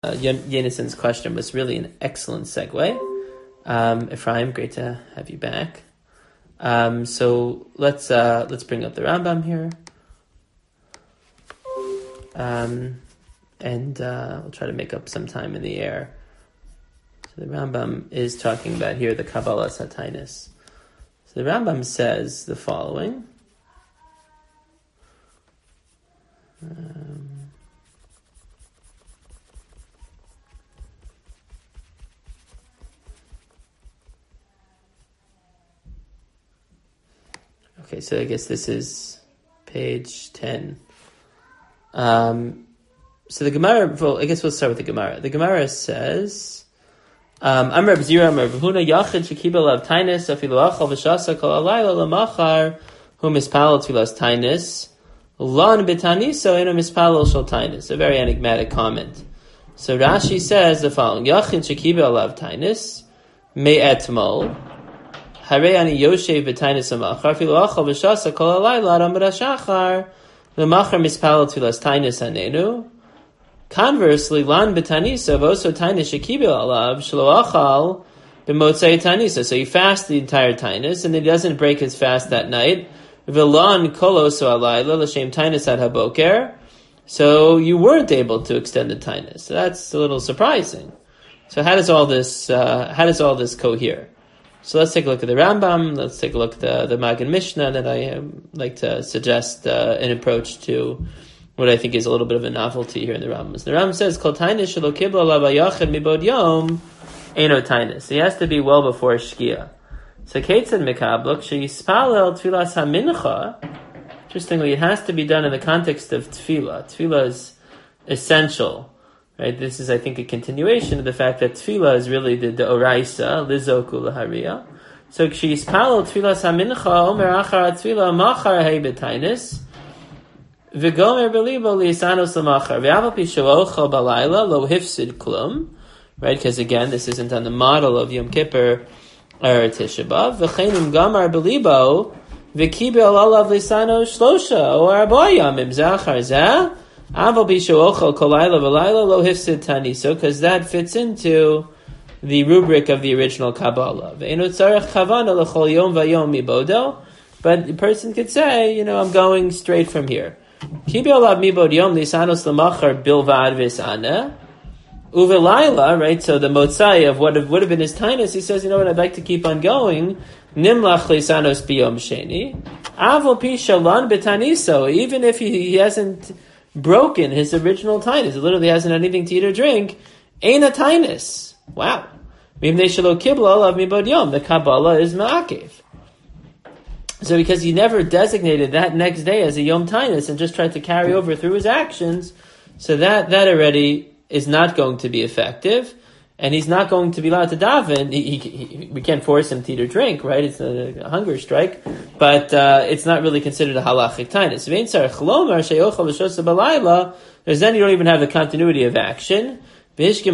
Yenison's question was really an excellent segue. Ephraim, great to have you back. So let's bring up the Rambam here, and we'll try to make up some time in the air. So the Rambam is talking about here the Kabbalah Satainus. So the Rambam says the following. Okay, so I guess this is page 10. So the Gemara, well, I guess we'll start with the Gemara. The Gemara says, I'm Reb Zira, I'm Reb Huna, Yachid Shekibel of Tainis, Afilu Achal V'Shasa Kol Alayla Lamachar, Hu Mispalel Tfilas Tainis, Lan B'Taniso Eno Mispalel Shal Tainis. A very enigmatic comment. So Rashi says the following, Yachid Shekibel of Tainis, Me Etmol, Hare ani Yoshev b'tainis amachar filu achal v'shasa kol halayla aram b'rashachar l'machar mispalel tfilas tainis anenu. Conversely, lan b'tanisa v'oso tainis shekibel alav shelo achal b'motzei tanisa. So he fasts the entire tainis and he doesn't break his fast that night. V'lan kol oso halayla l'shem tainis ad haboker. So you weren't able to extend the tainis. So that's a little surprising. So how does all this cohere? So let's take a look at the Rambam. Let's take a look at the Magen Mishnah. That I like to suggest an approach to what I think is a little bit of a novelty here in the Rambam. So the Rambam says, "Kol tainis shelo kibla alav hayachid mibod yom eino tainis." He has to be well before Shkia. So Keitzad mekabluk sheyispalel tfilas hamincha. Interestingly, it has to be done in the context of tefillah. Tefillah is essential. Right, this is, I think, a continuation of the fact that tefillah is really the oraisa, lizoku lahariya. So, she's palal tefillas hamincha, omer achar tefillah machar hei betainis, v'gomer belibo lisanos lamachar, v'aval pi shalocha balayla lo hifsid klum. Right, because again, this isn't on the model of Yom Kippur or Tisha B'Av. V'cheinim gamar belibo, v'kibel alav lisanos shlosha, or arba yamim zachar zeh, because that fits into the rubric of the original Kabbalah. But the person could say, I'm going straight from here. Right, so the motzai of what would have been his tainus, he says, I'd like to keep on going. Even if he hasn't broken his original tainus, it literally hasn't anything to eat or drink, ain't a tainus. Wow. The Kabbalah is ma'akev. So because he never designated that next day as a yom tainus and just tried to carry over through his actions, so that already is not going to be effective, and he's not going to be allowed to daven. We can't force him to eat or drink, right? It's a hunger strike, but it's not really considered a halachic tainus. Because then you don't even have the continuity of action. So the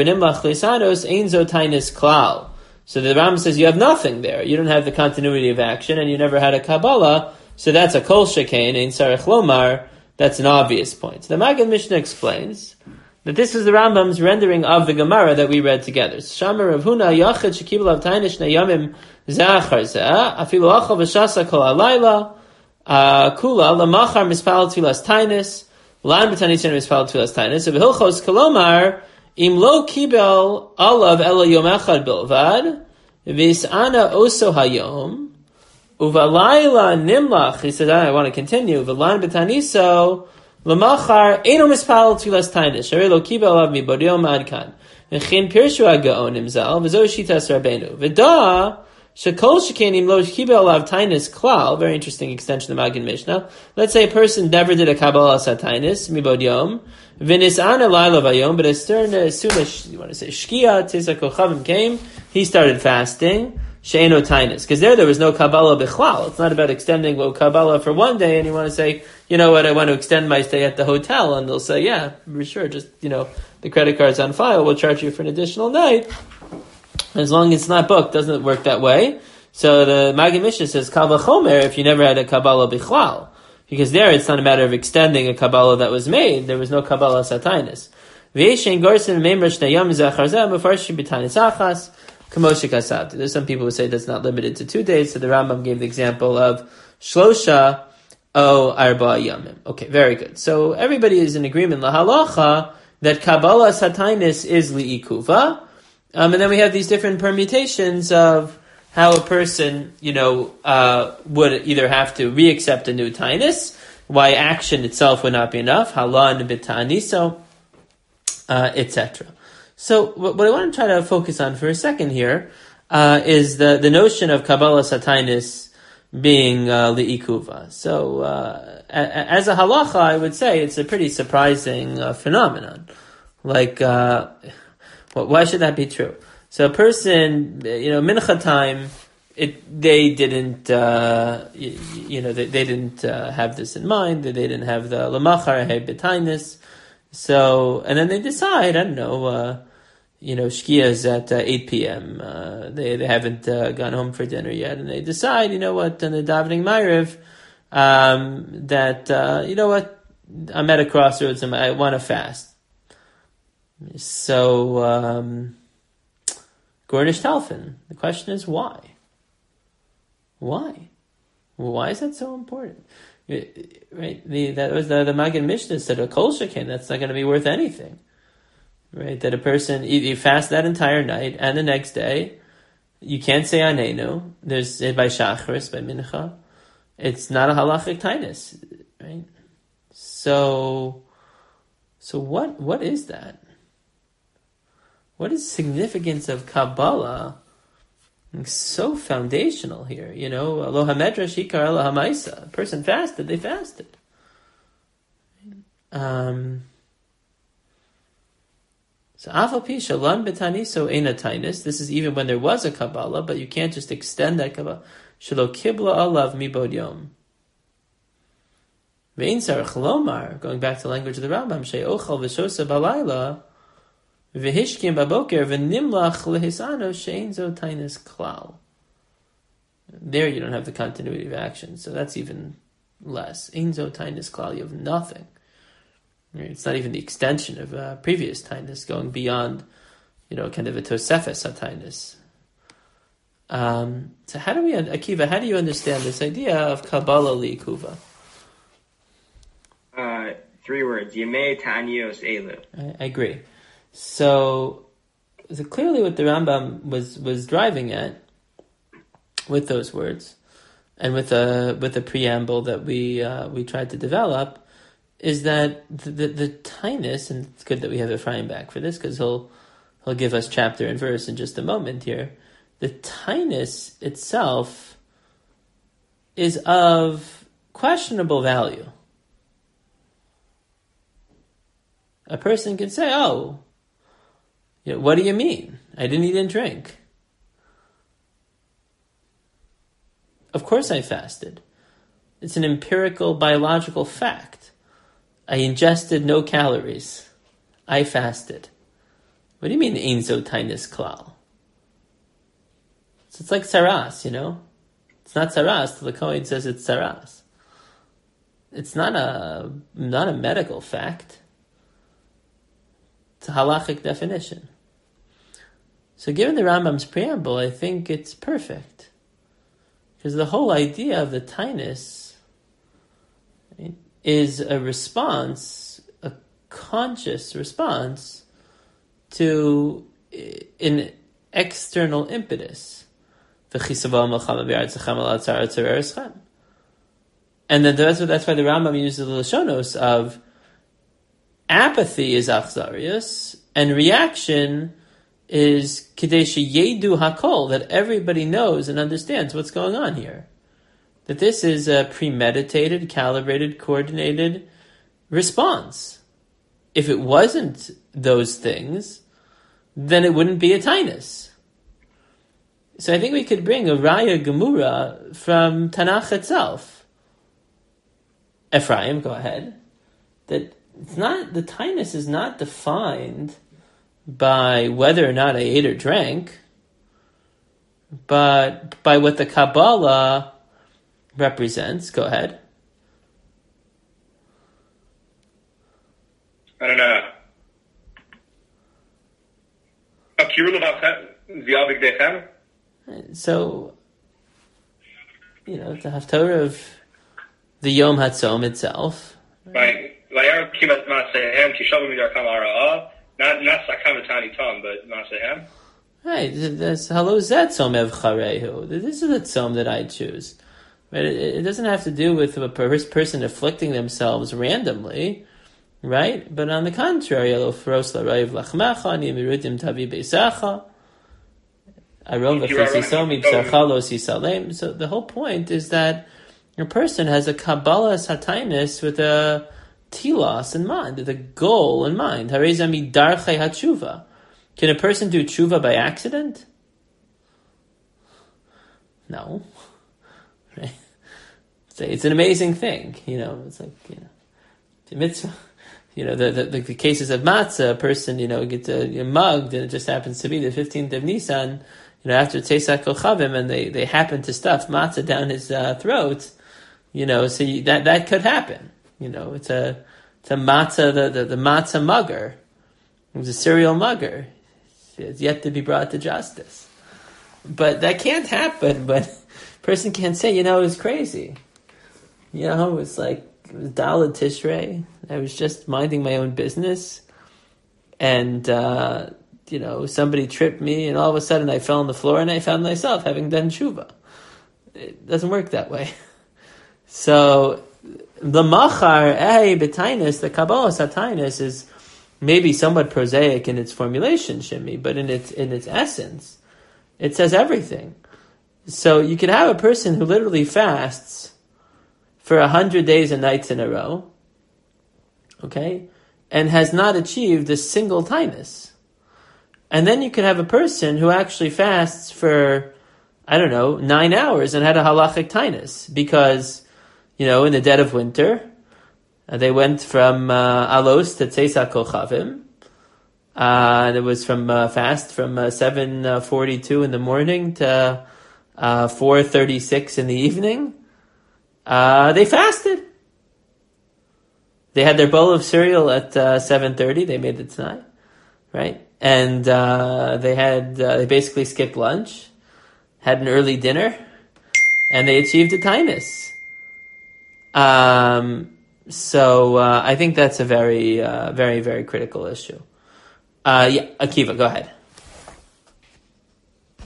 Ram says you have nothing there. You don't have the continuity of action, and you never had a Kabbalah, so that's a kol shekain, ein sarech lomar. That's an obvious point. So the Magen Mishnah explains that this is the Rambam's rendering of the Gemara that we read together. Shamar Rav Huna Yachid Shekibel Av Tainish Nayamim Zachar Zeh Afilu Achal V'Shasa Kol Halayla Kula Lamachar Mispal Tfilas Tainis Lan B'Tanis Mispal Tfilas Tainis V'Hilchos Kolomar Im Lo Kibel Alav Ela Yom Echad Bilvad V'Is'ana Oso Hayom Uvalayla Nimlach. He says, I want to continue. V'Lan B'Taniso Lamachar Eino Mispal Tfilas Tainis Sharei Lo Kibel Alav Mibod Yom Adkan V'Chin Pirshu HaGaonim Zal V'Zo Shitas Rabbeinu V'Da Shekol Shekenim Lo Kibel Alav Tainis Klal. Very interesting extension of the Magen Mishnah. Let's say a person never did a Kabbalah Satainis Mibod Yom V'Nis'ana Laila Vayom, but as soon as Shkia Tisa Kochavim came, he started fasting. She'eno Tainis, because there was no Kabbalah Bichlal. It's not about extending Kabbalah for one day, and you want to say, I want to extend my stay at the hotel, and they'll say, yeah, sure, just, the credit card's on file, we'll charge you for an additional night. As long as it's not booked, doesn't work that way. So the Magen Mishnah says, Kal v'chomer, if you never had a Kabbalah Bichlal. Because there it's not a matter of extending a Kabbalah that was made, there was no Kabbalah Satainis. There's some people who say that's not limited to 2 days, so the Rambam gave the example of Shlosha O Arba Yamim. Okay, very good. So everybody is in agreement, lahalacha, that Kabbalah Satainis is li'ikuva, and then we have these different permutations of how a person, would either have to re-accept a new tainus, why action itself would not be enough, halan b'ta'aniso, etc. So what I want to try to focus on for a second here is the notion of Kabbalah Satainis being li'ikuva. So as a halacha, I would say it's a pretty surprising phenomenon. Like, why should that be true? So a person, mincha time, they didn't, they didn't have this in mind. They didn't have the lamachar hebetainis. So, and then they decide, I don't know, shkia is at 8 p.m. They haven't gone home for dinner yet, and they decide, in the davening Ma'ariv, that I'm at a crossroads and I want to fast. So, Gornish Talfin. The question is why? Why? Why is that so important? Right? That was the Magen Mishnah said a kol sheken, that's not going to be worth anything. Right? That a person, you fast that entire night and the next day, you can't say anenu. There's by shachris, by mincha. It's not a halachic tainus, right? So what is that? What is the significance of Kabbalah? It's so foundational here, Aloha medrash ikar aloha maisa. A person fasted, they fasted. So afal pi shalom betaniso eina tainus. This is even when there was a Kabbalah, but you can't just extend that Kabbalah. Shelo kibla alav mibod yom. Ve'in sarach lomar, going back to the language of the Rambam, she'ochal v'shosa balayla, v'hishkim baboker v'nimlach lehisano she'in zo tainus klal. There you don't have the continuity of action, so that's even less. Ein zo tainus klal, you have nothing. It's not even the extension of previous tainus, going beyond, kind of a tosefes tainus. So how do you understand this idea of Kabbalah li'ikuva? 3 words. Yemei ta'anios elu. I agree. So clearly what the Rambam was driving at with those words, and with the preamble that we tried to develop, is that the tainus, and it's good that we have Ephraim back for this because he'll give us chapter and verse in just a moment here. The tainus itself is of questionable value. A person can say, what do you mean? I didn't eat and drink. Of course I fasted. It's an empirical biological fact. I ingested no calories. I fasted. What do you mean, ein zo tainus klal? So it's like saras, It's not saras till the Kohen says it's saras. It's not a medical fact. It's a halachic definition. So given the Rambam's preamble, I think it's perfect. Because the whole idea of the tainus is a response, a conscious response to an external impetus. And then that's why the Rambam uses the Lashonos of apathy is achzarius, and reaction is kadesh yedu hakol, that everybody knows and understands what's going on here. That this is a premeditated, calibrated, coordinated response. If it wasn't those things, then it wouldn't be a tainus. So I think we could bring a raya gemura from Tanakh itself. Ephraim, go ahead. That it's not, the tainus is not defined by whether or not I ate or drank, but by what the Kabbalah represents. Go ahead. I don't know. So, the Haftarah of the Yom HaTzom itself. Right. Not Sakamatani Tom, but Masehem. Right. This Halo Zet Tzom Ev Charehu. This is the tzom that I choose. Right? It doesn't have to do with a person afflicting themselves randomly, right? But on the contrary, Elo Feros L'Raiv Lachmecha Ni Mirudim Tavi Beisacha Arom V'Fesisomi B'Sarcha Lo Sisalem. So the whole point is that a person has a Kabbalah Satainis with a tilas in mind, with a goal in mind. Harezami Darchei HaTshuva. Can a person do tshuva by accident? No. Right? It's an amazing thing. It's like, the mitzvah. The cases of matzah, a person, gets mugged, and it just happens to be the 15th of Nisan, after Tzesak Kochavim, and they happen to stuff matzah down his throat, so that could happen. It's a matzah, the matzah mugger. It was a serial mugger. It's yet to be brought to justice. But that can't happen, but a person can't say, it was crazy. It's like, it was Daled Tishrei. I was just minding my own business. And, somebody tripped me, and all of a sudden I fell on the floor, and I found myself having done tshuva. It doesn't work that way. So, the machar, b'tainus, the Kabbalah Satainus is maybe somewhat prosaic in its formulation, Shimi, but in its essence, it says everything. So you could have a person who literally fasts for 100 days and nights in a row, okay, and has not achieved a single tainus. And then you could have a person who actually fasts for, 9 hours and had a halachic tainus, because, in the dead of winter, they went from Alos to Tzesak Kochavim. And it was from fast from 7:42 in the morning to 4:36 in the evening. They fasted. They had their bowl of cereal at 7:30. They made it tonight, right? And they basically skipped lunch, had an early dinner, and they achieved a tainus. So I think that's a very, very, very critical issue. Akiva, go ahead.